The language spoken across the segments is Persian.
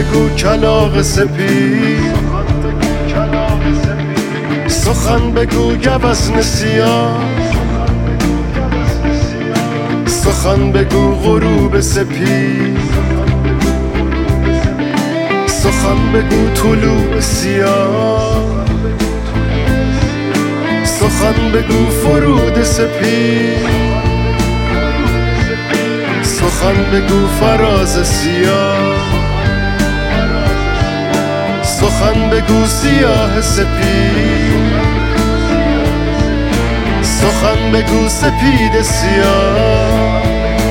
بگو کلاغ سپید، سخن بگو گوزن سیاه، سخن بگو غروب سپید، سخن بگو طلوع سیاه، سخن بگو فرود سپید، سخن بگو فراز سیاه، سخن بگو سیاه سپید، سخن بگو سپید سیاه.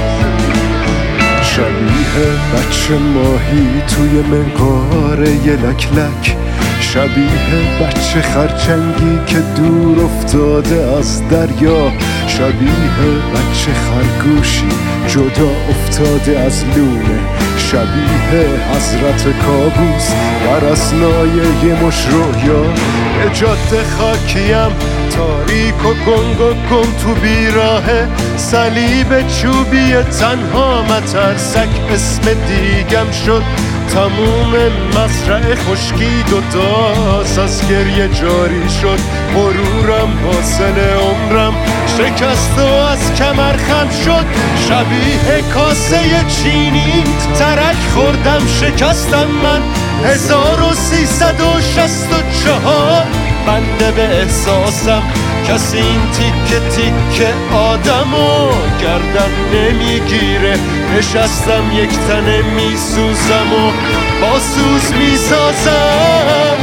شبیه بچه ماهی توی منقار یه لک لک، شبیه بچه خرچنگی که دور افتاده از دریا، شبیه بچه خرگوشی جدا افتاده از لونه، شبیه حضرت کابوس بر اسنای یه مش رویا. به جاده خاکیم تاریک و گنگ و گم تو بیراهه، صلیب چوبی تنها مترسک اسم دیگم شد، تموم مزرعه خشکید و داس از گریه جاری شد، غرورم حاصل عمرم شکست و از کمر خم شد، شبیه کاسه چینی ترک خوردم شکستم من، 1364 بنده به احساسم، کسی این تیکه تیکه آدمو گردن نمیگیره، نشستم یک تنه میسوزم و با سوز میسازم.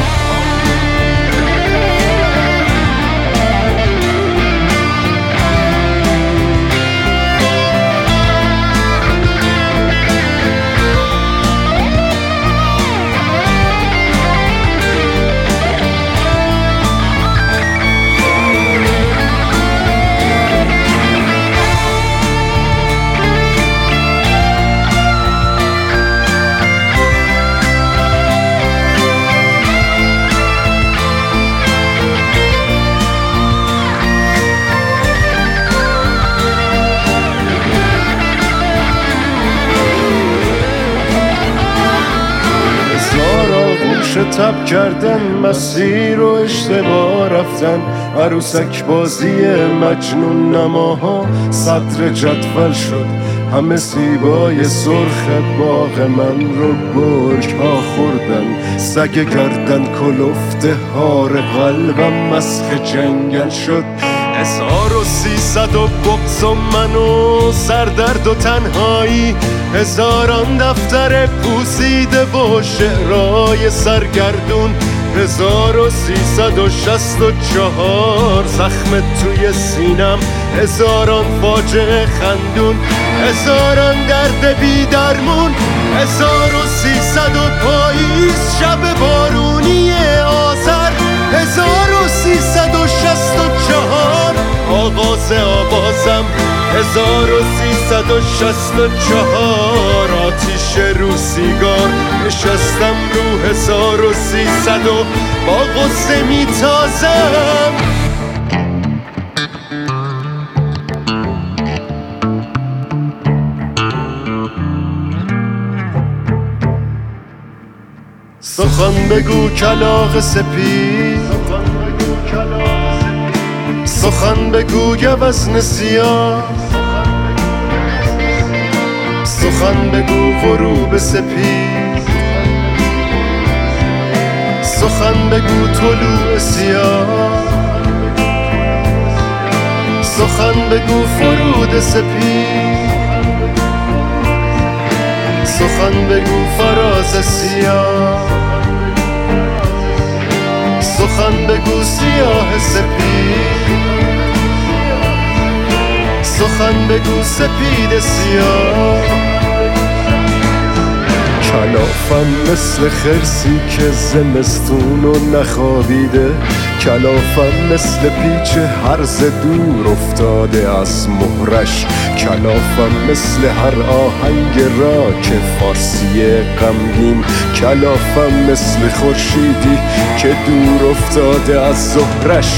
تب کردن مسیر و اشتباه رفتن، عروسک بازی مجنون نماها صدر جدول شد، همه سیبای سرخ باغ من رو گرگ ها خوردن، سگ گردن کلفته هار قلبم مسخ جنگل شد، 1300 و بغض و من و سردرد و تنهایی، هزاران دفتر پوسیده و شعرهای سرگردون، 1364 زخم توی سینم، هزاران فاجعه خندون، هزاران درد بی درمون، 1300 و پاییز شب بارونی آذر، 1364 آغاز آوازم، 1364 آتیش رو سیگار، نشستم رو 1300 و با غصه میتازم. سخن بگو کلاغ سپید، سخن بگو گوزن سیاه، سخن بگو غروب سپید، سخن بگو طلوع سیاه، سخن بگو فرود سپید، سخن بگو فراز سیاه، سخن بگو سیاه سپید، سخن بگو سپید سیاه. کلافم مثل خرسی که زمستونو نخوابیده، کلافم مثل پیچ هرز دور افتاده از مهرش، کلافم مثل هر آهنگ راک فارسی غمگین، کلافم مثل خورشیدی که دور افتاده از ظهرش.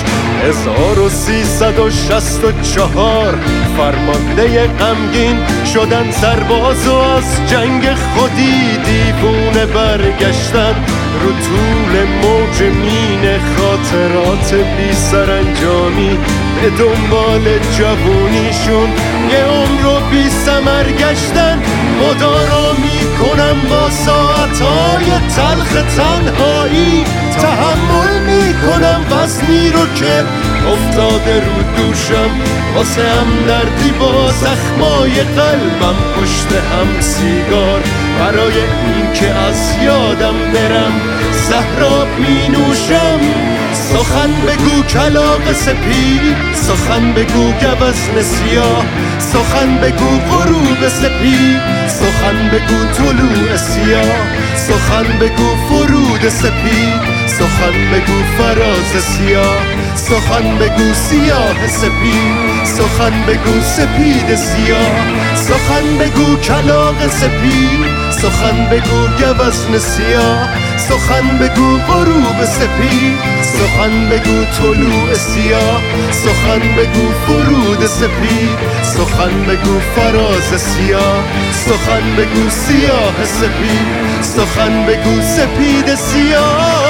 1364 فرمانده غمگین شدن سرباز و از جنگ خودی دیوونه برگشتن، رو طول موج مین خاطرات بی سرانجامی به دنبال جوونیشون یه عمر رو بی ثمر گشتن. مدارا میکنم با ساعتهای تلخ تنهایی، تحمل میکنم وزنی رو که افتاده رو دوشم، واسه هم دردی با زخمای قلبم پشت هم سیگار، برای این که از یادم برم زهراب می نوشم. سخن بگو کلاغ سپید، سخن بگو گوزن سیاه، سخن بگو غروب سپید، سخن بگو طلوع سیاه، سخن بگو فرود سپید، سخن بگو فراز سیاه، سخن بگو سیاه سپید، سخن بگو سپید سیاه، سخن بگو کلاغ سپید، سخن بگو گوزن سیاه، سخن بگو غروب سپید، سخن بگو طلوع سیاه، سخن بگو فرود سپید، سخن بگو فراز سیاه، سخن بگو سیاه سپید، سخن بگو سپید سیاه.